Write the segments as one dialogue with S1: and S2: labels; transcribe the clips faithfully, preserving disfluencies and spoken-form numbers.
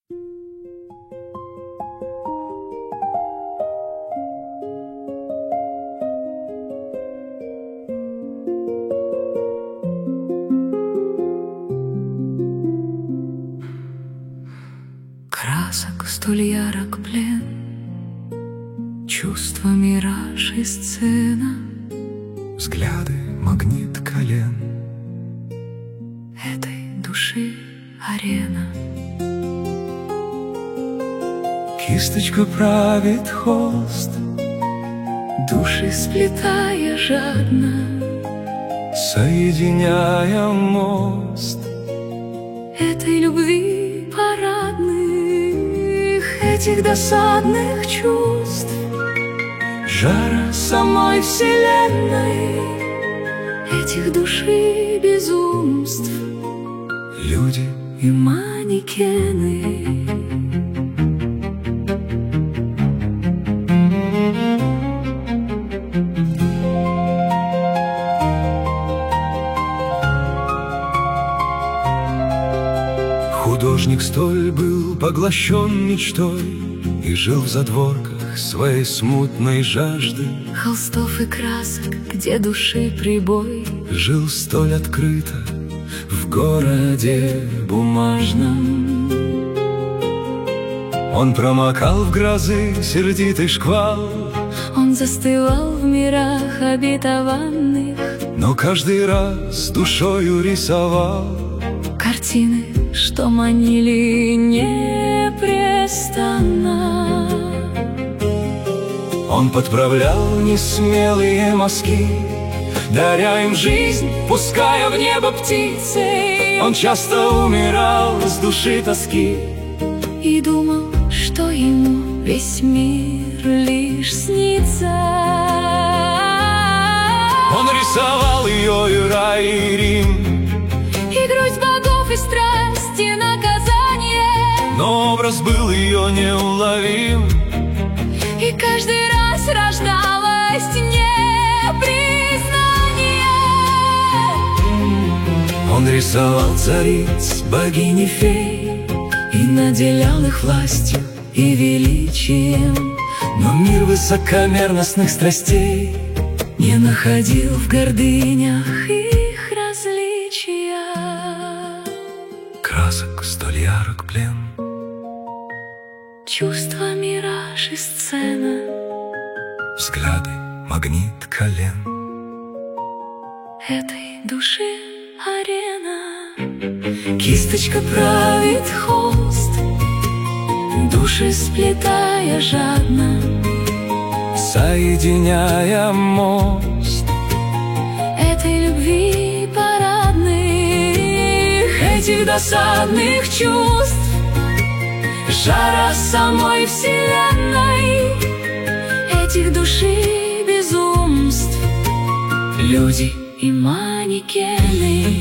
S1: Красок столь ярок плен, чувства, мираж и сцена,
S2: взгляды, магнит колен
S1: этой души арена.
S2: Кисточка правит холст,
S1: души сплетая жадно,
S2: соединяя мост
S1: этой любви парадных, этих досадных чувств,
S2: жара
S1: самой вселенной, этих души безумств,
S2: люди
S1: и манекены.
S2: Художник столь был поглощен мечтой и жил в задворках своей смутной жажды.
S1: Холстов и красок, где души прибой,
S2: жил столь открыто в городе бумажном. Он промокал в грозы сердитый шквал,
S1: он застывал в мирах обетованных,
S2: но каждый раз душою рисовал
S1: картины, что манили непрестанно.
S2: Он подправлял несмелые мазки, даря им жизнь, пуская в небо птицы. Он часто умирал с души тоски
S1: и думал, что ему весь мир лишь снится.
S2: Он рисовал ее и рай, и Рим,
S1: и грусть богов, и страсть, и наказание,
S2: но образ был ее неуловим,
S1: и каждый раз рождалось непризнание.
S2: Он рисовал цариц, богини, фей,
S1: и наделял их властью и величием,
S2: но мир высокомерностных страстей
S1: не находил в гордынях их различия.
S2: Красок столь ярок плен,
S1: чувства, мираж и сцена,
S2: взгляды, магнит колен
S1: этой души арена. Кисточка правит холст, души сплетая жадно,
S2: соединяя мост
S1: этой любви парадных, этих досадных чувств, жара самой вселенной, этих души безумств, люди и манекены.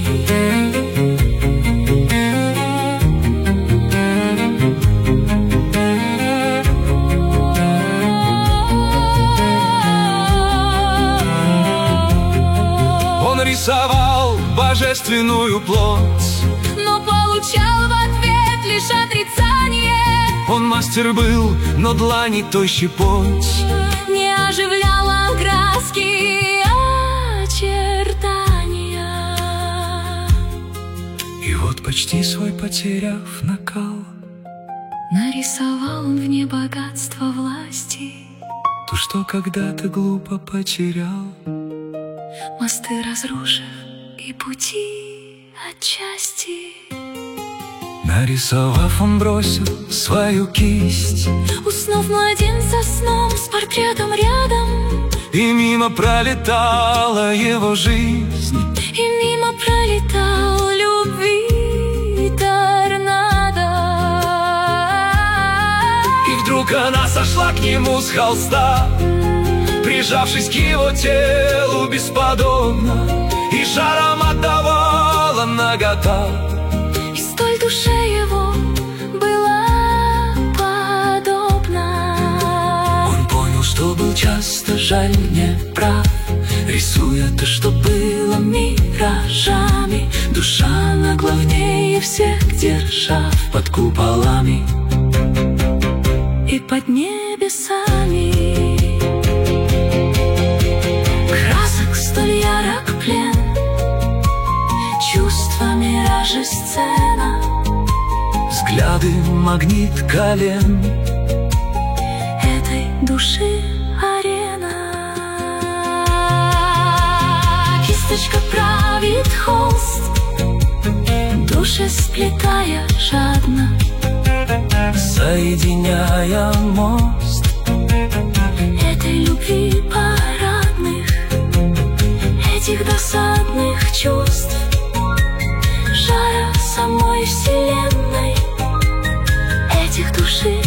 S2: Он рисовал божественную плоть,
S1: но получал в ответ лишь отрицание.
S2: Он мастер был, но длани той щепоть
S1: не оживляла краски очертания.
S2: И вот почти свой потеряв накал,
S1: нарисовал он в ней богатство власти,
S2: то, что когда-то глупо потерял,
S1: мосты разрушив и пути отчасти.
S2: Нарисовав, он бросил свою кисть,
S1: уснув младенца сном с портретом рядом,
S2: и мимо пролетала его жизнь,
S1: и мимо пролетал любви торнадо.
S2: И вдруг она сошла к нему с холста, прижавшись к его телу бесподобно, и жаром отдавала нагота.
S1: И столь душе его была подобна.
S2: Он понял, что был часто жаль, не прав, рисуя то, что было миражами. Душа на главнее всех держа под куполами
S1: и под небесами.
S2: Красок столь ярок плен, чувства миражи сцена, взгляды магнит колен
S1: этой души арена. Кисточка правит холст, души сплетая жадно,
S2: соединяя мост
S1: этой любви парадных, этих досадных чувств, жара самой вселенной, этих души